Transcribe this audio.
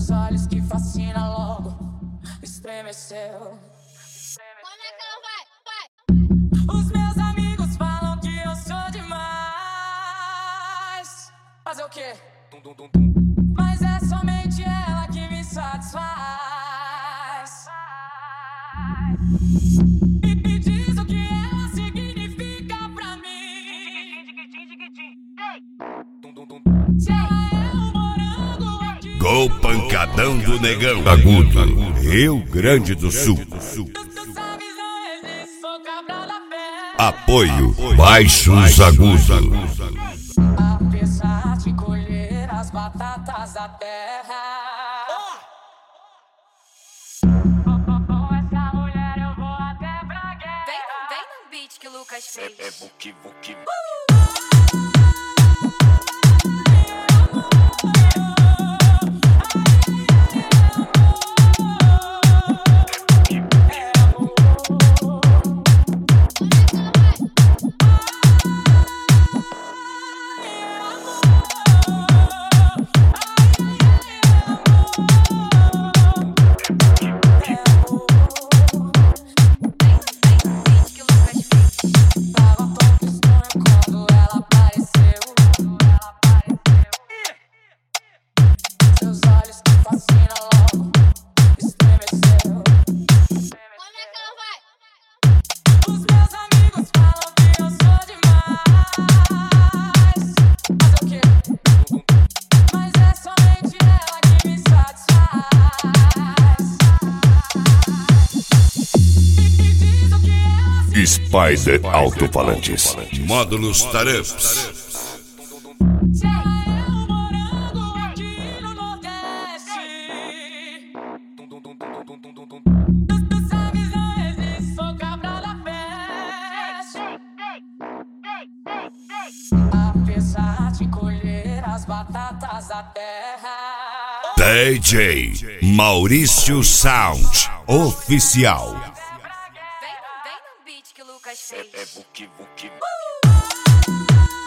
Seus olhos que fascinam logo estremeceu. Como é que ela vai? Os meus amigos falam que eu sou demais. Fazer o quê? Mas é somente ela que me satisfaz. E diz o que ela significa pra mim. Se ela é o morango aqui Gol pancadão do Negão. Agudo, Rio Grande do Sul. tu sabes, não existe, sou cabra da fé. Apoio Baixos Agudos. Apesar de colher as batatas da terra. Essa mulher eu vou até pra guerra. Vem no beat que o Lucas fez. Tava tão tristonho quando ela apareceu. Seus olhos que fascinam logo estremeceu. Como é que ela vai? Os meus amigos falam que eu sou demais. Fazer o quê? Mas é somente ela que me satisfaz. E diz o que ela Spider Alto-Falantes. Módulos Tareps. Se ela é o morango aqui no Nordeste. Tu sabes, não existe, sou cabra da peste. Apesar de colher as batatas da terra. DJ Maurício Sound Oficial. Vem no beat que o Lucas fez.